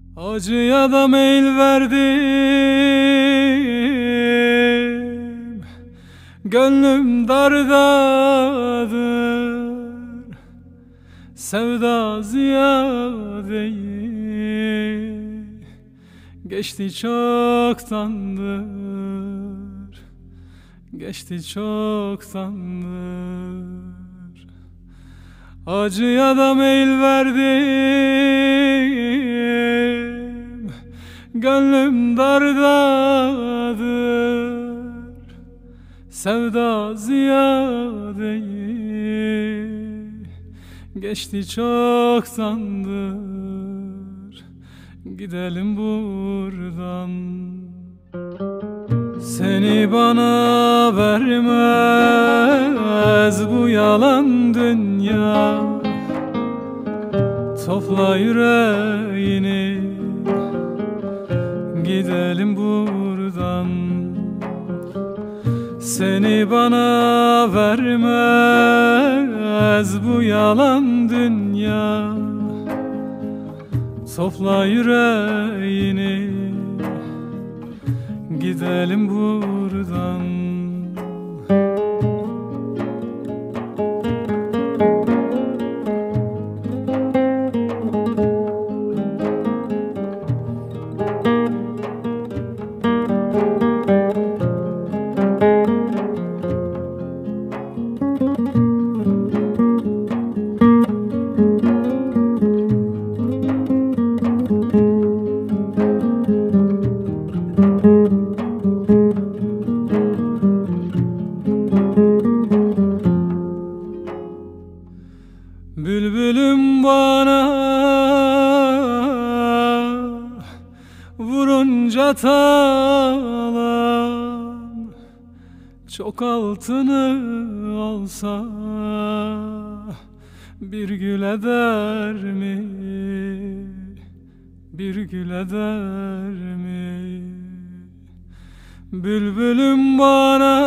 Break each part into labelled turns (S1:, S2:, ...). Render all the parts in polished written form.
S1: Acıya da meyil verdim, gönlüm dardadır, sevda ziyadeyi geçti çoktandır, geçti çoktandır. Acıya da meyil verdim, gönlüm dardadır, sevda ziyadeyi geçti çoktandır, gidelim buradan. Seni bana vermez bu yalan dünya, topla yüreğini, gidelim buradan. Seni bana vermez bu yalan dünya, topla yüreğini, gidelim buradan. Bülbülüm bana vurunca talan, çok altını olsa bir gül eder mi, bir gül eder mi? Bülbülüm bana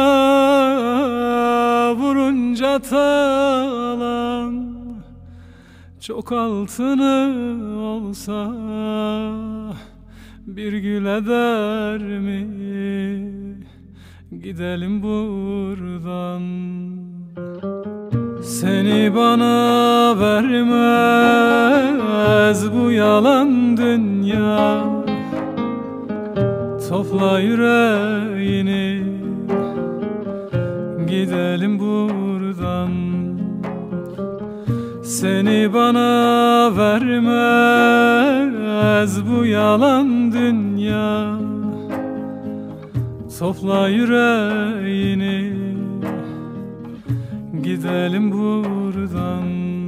S1: vurunca talan, çok altını olsa bir gül eder mi? Gidelim buradan. Seni bana vermez bu yalan dünya, topla yüreğini, gidelim buradan. Seni bana vermez bu yalan dünya, topla yüreğini, gidelim buradan.